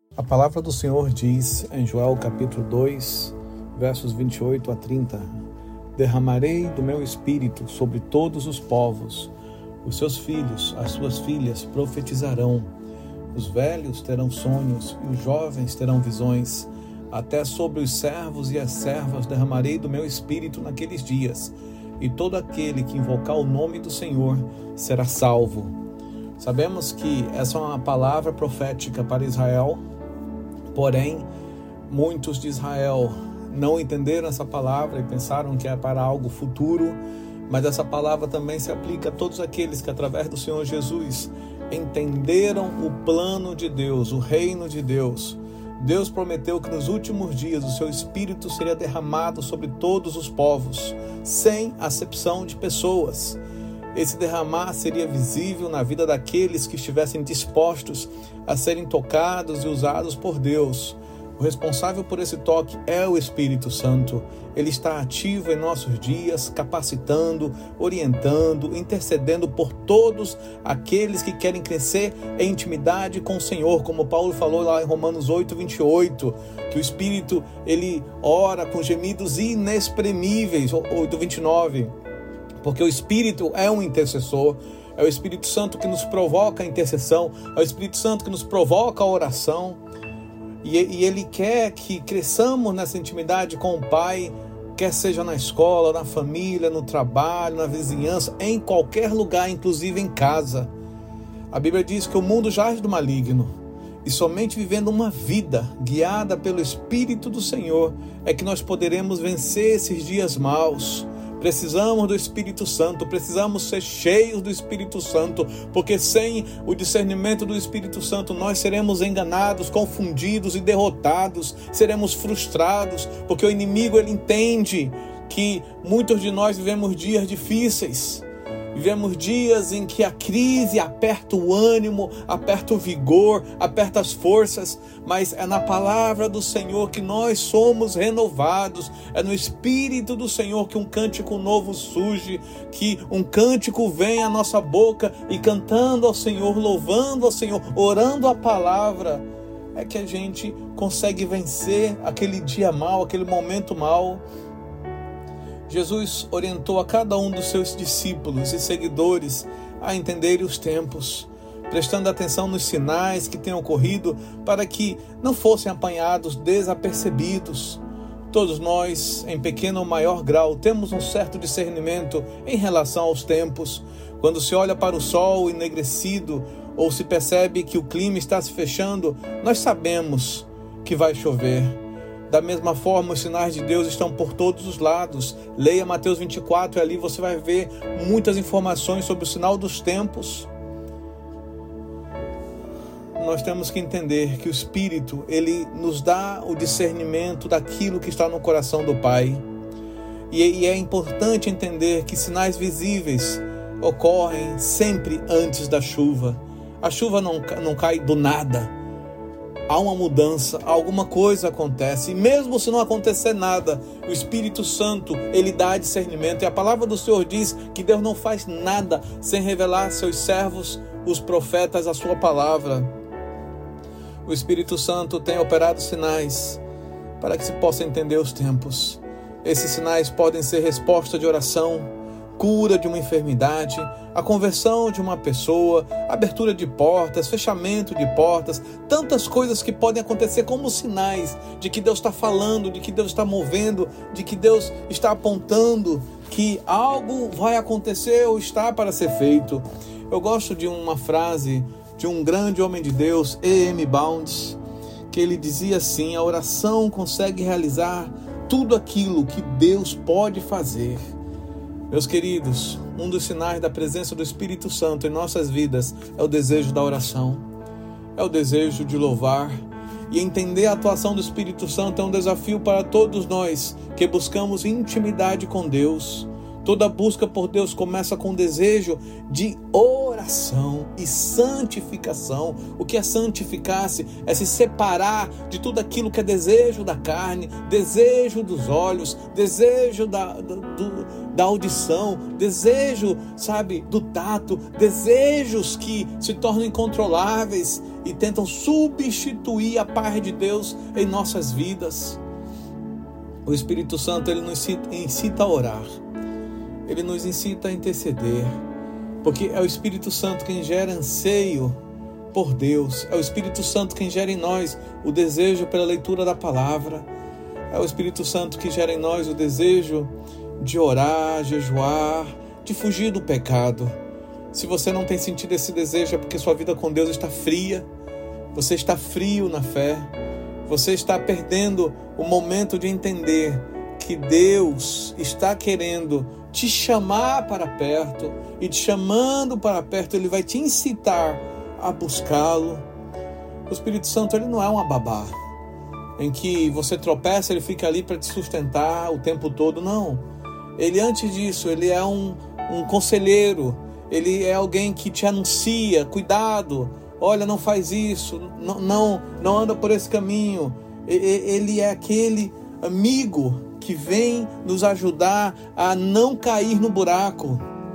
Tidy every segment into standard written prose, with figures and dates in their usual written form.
A palavra do Senhor diz em Joel capítulo 2, versos 28 a 30: Derramarei do meu espírito sobre todos os povos. Os seus filhos, as suas filhas profetizarão. Os velhos terão sonhos e os jovens terão visões. Até sobre os servos e as servas derramarei do meu espírito naqueles dias. E todo aquele que invocar o nome do Senhor será salvo. Sabemos que essa é uma palavra profética para Israel. Porém, muitos de Israel não entenderam essa palavra e pensaram que é para algo futuro, mas essa palavra também se aplica a todos aqueles que, através do Senhor Jesus, entenderam o plano de Deus, o reino de Deus. Deus prometeu que nos últimos dias o seu Espírito seria derramado sobre todos os povos, sem acepção de pessoas. Esse derramar seria visível na vida daqueles que estivessem dispostos a serem tocados e usados por Deus. O responsável por esse toque é o Espírito Santo. Ele está ativo em nossos dias, capacitando, orientando, intercedendo por todos aqueles que querem crescer em intimidade com o Senhor, como Paulo falou lá em Romanos 8, 28, que o Espírito, ele ora com gemidos inexprimíveis, 8, 29. Porque o Espírito é um intercessor, é o Espírito Santo que nos provoca a intercessão, é o Espírito Santo que nos provoca a oração, e Ele quer que cresçamos nessa intimidade com o Pai, quer seja na escola, na família, no trabalho, na vizinhança, em qualquer lugar, inclusive em casa. A Bíblia diz que o mundo jaz do maligno, e somente vivendo uma vida guiada pelo Espírito do Senhor é que nós poderemos vencer esses dias maus. Precisamos do Espírito Santo, precisamos ser cheios do Espírito Santo, porque sem o discernimento do Espírito Santo nós seremos enganados, confundidos e derrotados, seremos frustrados, porque o inimigo ele entende que muitos de nós vivemos dias difíceis. Vivemos dias em que a crise aperta o ânimo, aperta o vigor, aperta as forças, mas é na palavra do Senhor que nós somos renovados, é no Espírito do Senhor que um cântico novo surge, que um cântico vem à nossa boca e cantando ao Senhor, louvando ao Senhor, orando a palavra, é que a gente consegue vencer aquele dia mau, aquele momento mau. Jesus orientou a cada um dos seus discípulos e seguidores a entenderem os tempos, prestando atenção nos sinais que têm ocorrido para que não fossem apanhados desapercebidos. Todos nós, em pequeno ou maior grau, temos um certo discernimento em relação aos tempos. Quando se olha para o sol enegrecido ou se percebe que o clima está se fechando, nós sabemos que vai chover. Da mesma forma, os sinais de Deus estão por todos os lados. Leia Mateus 24 e ali você vai ver muitas informações sobre o sinal dos tempos. Nós temos que entender que o Espírito, ele nos dá o discernimento daquilo que está no coração do Pai. E é importante entender que sinais visíveis ocorrem sempre antes da chuva. A chuva não cai do nada. Há uma mudança, alguma coisa acontece. E mesmo se não acontecer nada, o Espírito Santo, ele dá discernimento. E a palavra do Senhor diz que Deus não faz nada sem revelar a seus servos, os profetas, a sua palavra. O Espírito Santo tem operado sinais para que se possa entender os tempos. Esses sinais podem ser resposta de oração, cura de uma enfermidade, a conversão de uma pessoa, abertura de portas, fechamento de portas, tantas coisas que podem acontecer como sinais de que Deus está falando, de que Deus está movendo, de que Deus está apontando que algo vai acontecer ou está para ser feito. Eu gosto de uma frase de um grande homem de Deus, E.M. Bounds, que ele dizia assim: a oração consegue realizar tudo aquilo que Deus pode fazer. Meus queridos, um dos sinais da presença do Espírito Santo em nossas vidas é o desejo da oração, é o desejo de louvar. E entender a atuação do Espírito Santo é um desafio para todos nós que buscamos intimidade com Deus. Toda busca por Deus começa com o desejo de oração e santificação. O que é santificar-se? É se separar de tudo aquilo que é desejo da carne, desejo dos olhos, desejo da audição, desejo, do tato, desejos que se tornam incontroláveis e tentam substituir a paz de Deus em nossas vidas. O Espírito Santo, ele nos incita a orar, ele nos incita a interceder, porque é o Espírito Santo quem gera anseio por Deus, é o Espírito Santo quem gera em nós o desejo pela leitura da palavra, é o Espírito Santo que gera em nós o desejo de orar, jejuar, de fugir do pecado. Se você não tem sentido esse desejo, é porque sua vida com Deus está fria, você está frio na fé, você está perdendo o momento de entender que Deus está querendo te chamar para perto, e te chamando para perto, Ele vai te incitar a buscá-lo. O Espírito Santo, ele não é uma babá, em que você tropeça, ele fica ali para te sustentar o tempo todo. Não, ele antes disso, ele é um conselheiro, ele é alguém que te anuncia, cuidado, olha, não faz isso, não anda por esse caminho. Ele é aquele amigo que vem nos ajudar a não cair no buraco.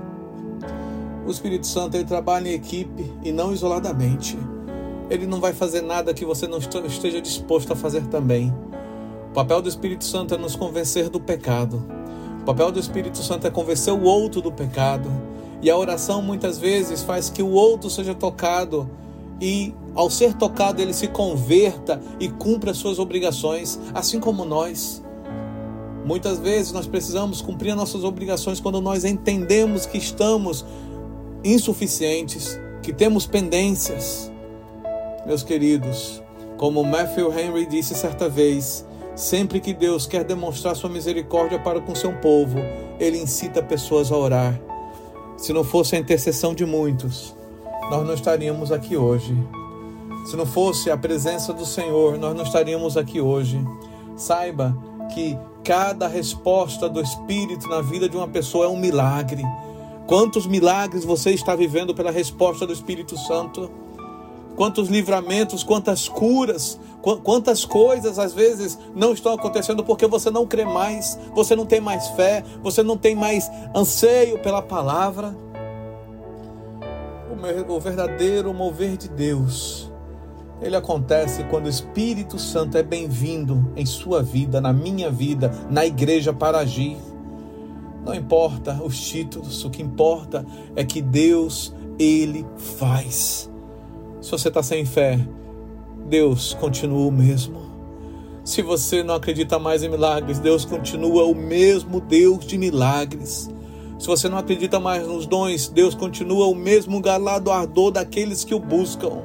O Espírito Santo, ele trabalha em equipe e não isoladamente. Ele não vai fazer nada que você não esteja disposto a fazer também. O papel do Espírito Santo é nos convencer do pecado. O papel do Espírito Santo é convencer o outro do pecado. E a oração muitas vezes faz que o outro seja tocado, e ao ser tocado ele se converta e cumpra as suas obrigações, assim como nós. Muitas vezes nós precisamos cumprir as nossas obrigações quando nós entendemos que estamos insuficientes, que temos pendências. Meus queridos, como Matthew Henry disse certa vez, sempre que Deus quer demonstrar sua misericórdia para com seu povo, Ele incita pessoas a orar. Se não fosse a intercessão de muitos, nós não estaríamos aqui hoje. Se não fosse a presença do Senhor, nós não estaríamos aqui hoje. Saiba que cada resposta do Espírito na vida de uma pessoa é um milagre. Quantos milagres você está vivendo pela resposta do Espírito Santo? Quantos livramentos, quantas curas, quantas coisas às vezes não estão acontecendo porque você não crê mais, você não tem mais fé, você não tem mais anseio pela palavra. O verdadeiro mover de Deus, ele acontece quando o Espírito Santo é bem-vindo em sua vida, na minha vida, na igreja para agir. Não importa os títulos, o que importa é que Deus, Ele faz. Se você está sem fé, Deus continua o mesmo. Se você não acredita mais em milagres, Deus continua o mesmo Deus de milagres. Se você não acredita mais nos dons, Deus continua o mesmo galardoador daqueles que o buscam.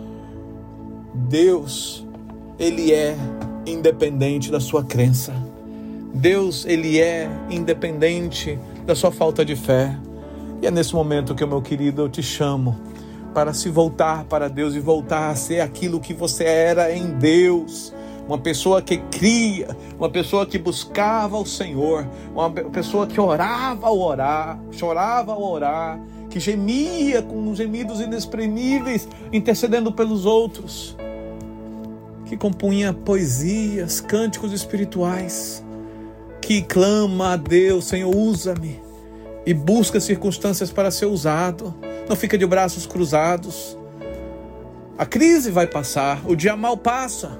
Deus, Ele é independente da sua crença. Deus, Ele é independente da sua falta de fé. E é nesse momento que, meu querido, eu te chamo para se voltar para Deus e voltar a ser aquilo que você era em Deus. Uma pessoa que cria, uma pessoa que buscava o Senhor, uma pessoa que orava ao orar, chorava ao orar, que gemia com gemidos inexprimíveis, intercedendo pelos outros, que compunha poesias, cânticos espirituais, que clama a Deus: Senhor, usa-me, e busca circunstâncias para ser usado. Não fica de braços cruzados. A crise vai passar, o dia mal passa,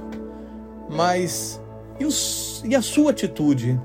mas e a sua atitude?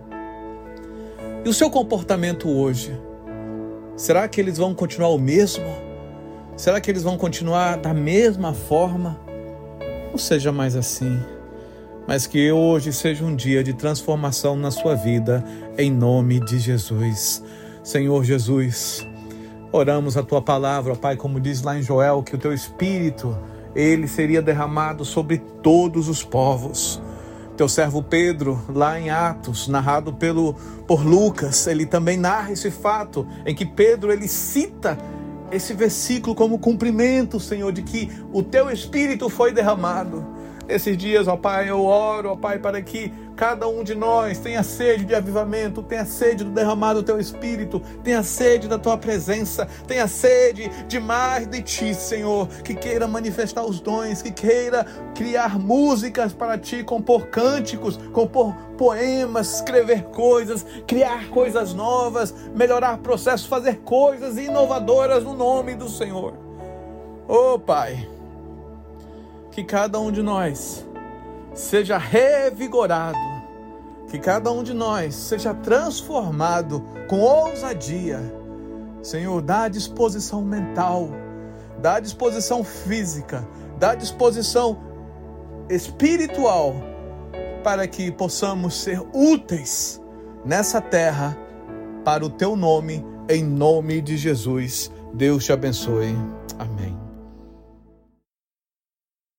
E o seu comportamento hoje? Será que eles vão continuar o mesmo? Será que eles vão continuar da mesma forma? Não seja mais assim, mas que hoje seja um dia de transformação na sua vida, em nome de Jesus. Senhor Jesus, oramos a Tua palavra, ó Pai, como diz lá em Joel, que o Teu Espírito, Ele seria derramado sobre todos os povos. Teu servo Pedro, lá em Atos, narrado por Lucas, ele também narra esse fato, em que Pedro, ele cita esse versículo como cumprimento, Senhor, de que o Teu Espírito foi derramado. Esses dias, ó Pai, eu oro, ó Pai, para que cada um de nós tenha sede de avivamento, tenha sede do derramado do Teu Espírito, tenha sede da Tua presença, tenha sede de mais de Ti, Senhor, que queira manifestar os dons, que queira criar músicas para Ti, compor cânticos, compor poemas, escrever coisas, criar coisas novas, melhorar processos, fazer coisas inovadoras no nome do Senhor. Oh Pai, que cada um de nós seja revigorado, que cada um de nós seja transformado com ousadia. Senhor, dá disposição mental, dá disposição física, dá disposição espiritual, para que possamos ser úteis nessa terra para o Teu nome, em nome de Jesus. Deus te abençoe. Amém.